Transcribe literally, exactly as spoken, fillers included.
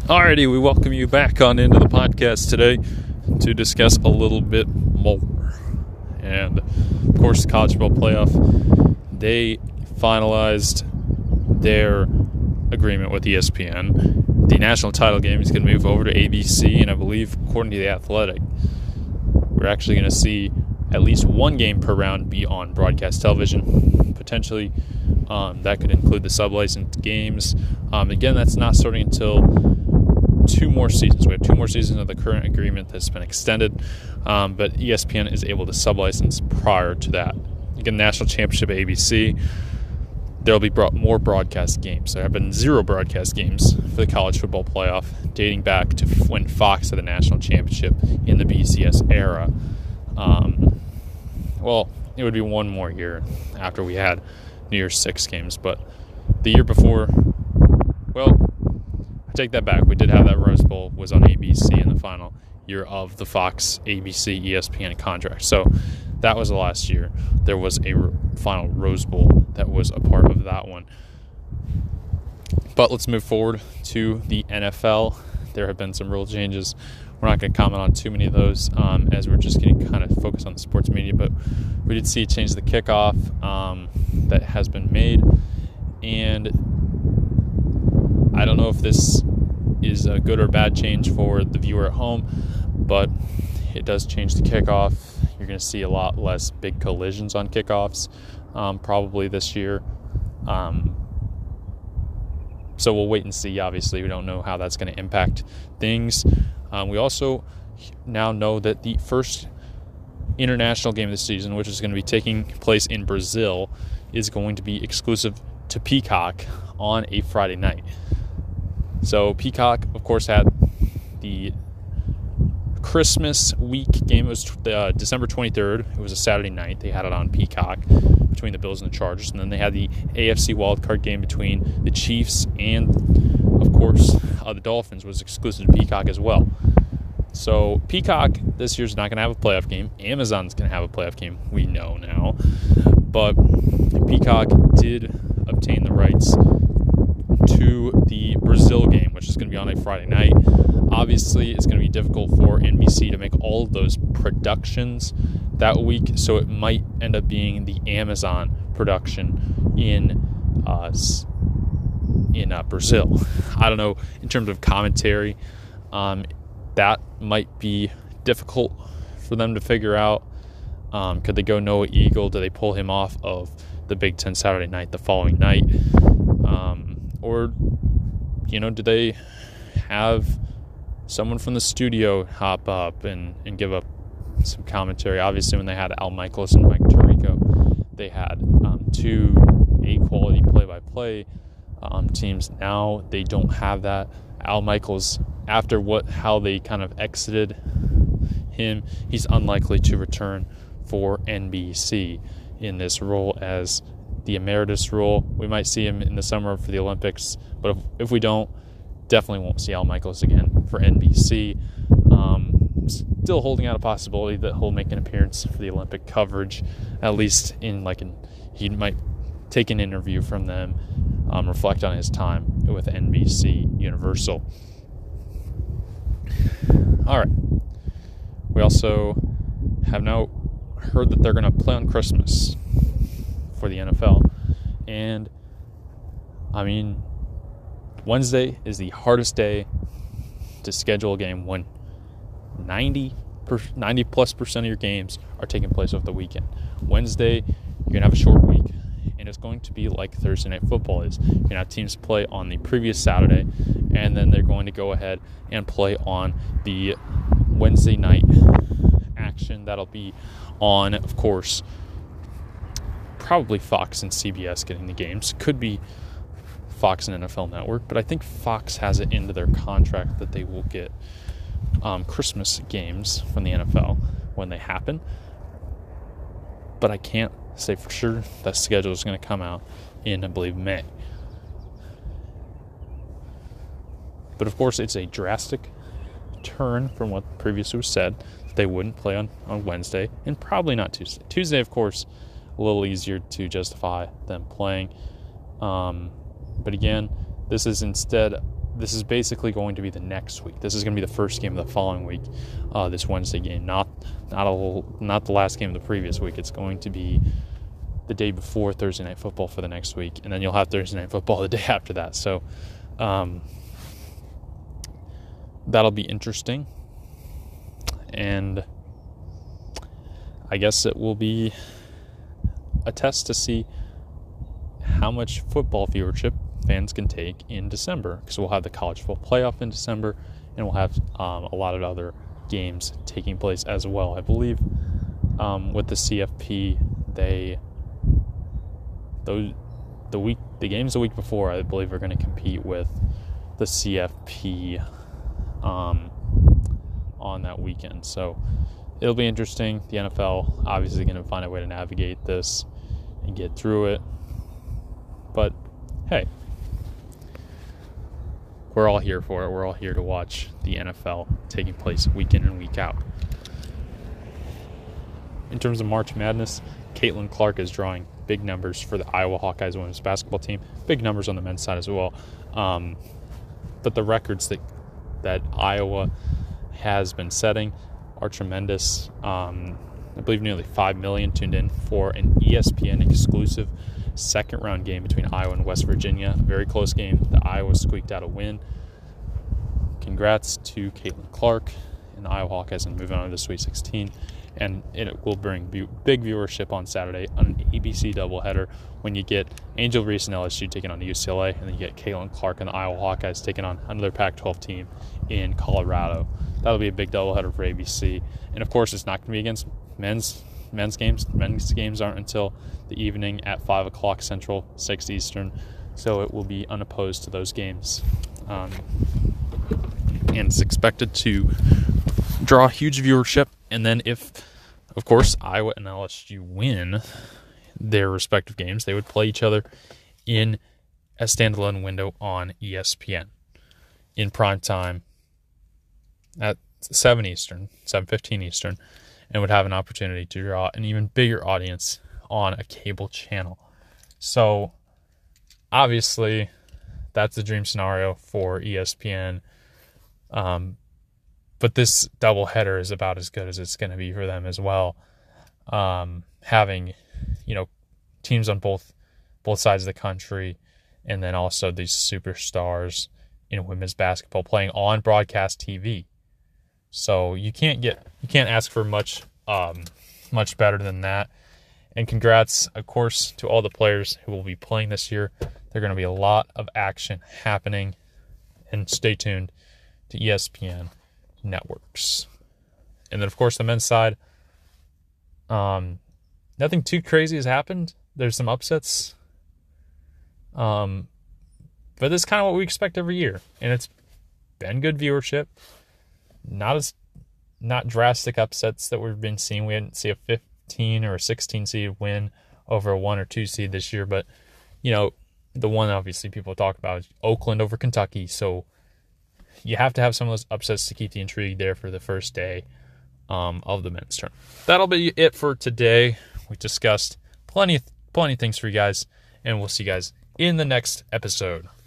Alrighty, we welcome you back on into the podcast today to discuss a little bit more. And, of course, the College Football Playoff, they finalized their agreement with E S P N. The national title game is going to move over to A B C, and I believe, according to The Athletic, we're actually going to see at least one game per round be on broadcast television. Potentially, um, that could include the sub-licensed games. Um, again, that's not starting until two more seasons. We have two more seasons of the current agreement that's been extended, um, but E S P N is able to sub-license prior to that. Again, National Championship A B C, there will be brought more broadcast games. There have been zero broadcast games for the College Football Playoff dating back to when Fox had the National Championship in the B C S era. Um, well, it would be one more year after we had New Year's Six games, but the year before, well, I take that back. We did have that Rose Bowl was on A B C in the final year of the Fox, A B C, E S P N contract. So that was the last year. There was a final Rose Bowl that was a part of that one. But let's move forward to the N F L. There have been some rule changes. We're not going to comment on too many of those um, as we're just going to kind of focus on the sports media. But we did see a change to the kickoff um, that has been made. And I don't know if this is a good or bad change for the viewer at home, but it does change the kickoff. You're going to see a lot less big collisions on kickoffs um, probably this year. Um, so we'll wait and see. Obviously, we don't know how that's going to impact things. Um, we also now know that the first international game of the season, which is going to be taking place in Brazil, is going to be exclusive to Peacock on a Friday night. So Peacock, of course, had the Christmas week game. It was uh, December twenty-third. It was a Saturday night. They had it on Peacock between the Bills and the Chargers. And then they had the A F C wildcard game between the Chiefs and, of course, uh, the Dolphins was exclusive to Peacock as well. So Peacock this year's not going to have a playoff game. Amazon's going to have a playoff game. We know now. But Peacock did obtain the rights to the Brazil game, which is going to be on a Friday night. Obviously, it's going to be difficult for N B C to make all of those productions that week, so it might end up being the Amazon production in uh, in uh, Brazil. I don't know, in terms of commentary, um, that might be difficult for them to figure out. Um, could they go Noah Eagle? Do they pull him off of the Big Ten Saturday night the following night? Um, or, you know, do they have someone from the studio hop up and, and give up some commentary? Obviously, when they had Al Michaels and Mike Tirico, they had um, two A-quality play-by-play um, teams. Now they don't have that. Al Michaels, after what how they kind of exited him, he's unlikely to return for N B C in this role as the emeritus role. We might see him in the summer for the Olympics, but if, if we don't, definitely won't see Al Michaels again for N B C. Um, still holding out a possibility that he'll make an appearance for the Olympic coverage, at least in like an, he might take an interview from them, um, reflect on his time with N B C Universal. All right. We also have now heard that they're going to play on Christmas for the N F L. And, I mean, Wednesday is the hardest day to schedule a game when ninety, ninety plus percent of your games are taking place over the weekend. Wednesday, you're going to have a short week, and it's going to be like Thursday Night Football is. You're going to have teams play on the previous Saturday, and then they're going to go ahead and play on the Wednesday night action. That'll be on, of course, probably Fox and C B S getting the games. Could be Fox and N F L Network, but I think Fox has it into their contract that they will get um, Christmas games from the N F L when they happen. But I can't say for sure that schedule is going to come out in, I believe, May. But of course, it's a drastic turn from what previously was said. They wouldn't play on, on Wednesday, and probably not Tuesday. Tuesday, of course, a little easier to justify them playing. Um, but again, this is instead this is basically going to be the next week. This is going to be the first game of the following week, uh, this Wednesday game, not not a not the last game of the previous week. It's going to be the day before Thursday Night Football for the next week, and then you'll have Thursday Night Football the day after that. So um, that'll be interesting, and I guess it will be a test to see how much football viewership fans can take in December, because we'll have the college football playoff in December, and we'll have um, a lot of other games taking place as well. I believe um, with the C F P, they those the week the games the week before, I believe, are going to compete with the C F P um, on that weekend. So it'll be interesting. The N F L obviously going to find a way to navigate this and get through it. But hey, we're all here for it. We're all here to watch the N F L taking place week in and week out. In terms of March Madness, Caitlin Clark is drawing big numbers for the Iowa Hawkeyes women's basketball team. Big numbers on the men's side as well. Um, but the records that that Iowa has been setting are tremendous. Um, I believe nearly five million tuned in for an E S P N exclusive second round game between Iowa and West Virginia. A very close game. The Iowa squeaked out a win. Congrats to Caitlin Clark and the Iowa Hawkeyes and moving on to the Sweet sixteen. And it will bring big viewership on Saturday on an A B C doubleheader when you get Angel Reese and L S U taking on U C L A, and then you get Caitlin Clark and the Iowa Hawkeyes taking on another Pac twelve team in Colorado. That'll be a big doubleheader for A B C. And of course, it's not going to be against men's men's games. Men's games aren't until the evening at five o'clock Central, six Eastern. So it will be unopposed to those games. Um, and it's expected to draw huge viewership. And then if, of course, Iowa and L S U win their respective games, they would play each other in a standalone window on E S P N in prime time at seven Eastern, seven fifteen Eastern, and would have an opportunity to draw an even bigger audience on a cable channel. So, obviously, that's the dream scenario for E S P N. Um, but this doubleheader is about as good as it's going to be for them as well. Um, having, you know, teams on both both sides of the country, and then also these superstars in women's basketball playing on broadcast T V. So you can't get you can't ask for much um, much better than that. And congrats, of course, to all the players who will be playing this year. There are going to be a lot of action happening, and stay tuned to E S P N networks. And then, of course, the men's side, um, nothing too crazy has happened. There's some upsets, um, but this is kind of what we expect every year, and it's been good viewership. Not as not drastic upsets that we've been seeing. We didn't see a fifteen or a sixteen seed win over a one or two seed this year, but you know, the one obviously people talk about is Oakland over Kentucky. So you have to have some of those upsets to keep the intrigue there for the first day um, of the men's tournament. That'll be it for today. We discussed plenty of, plenty of things for you guys, and we'll see you guys in the next episode.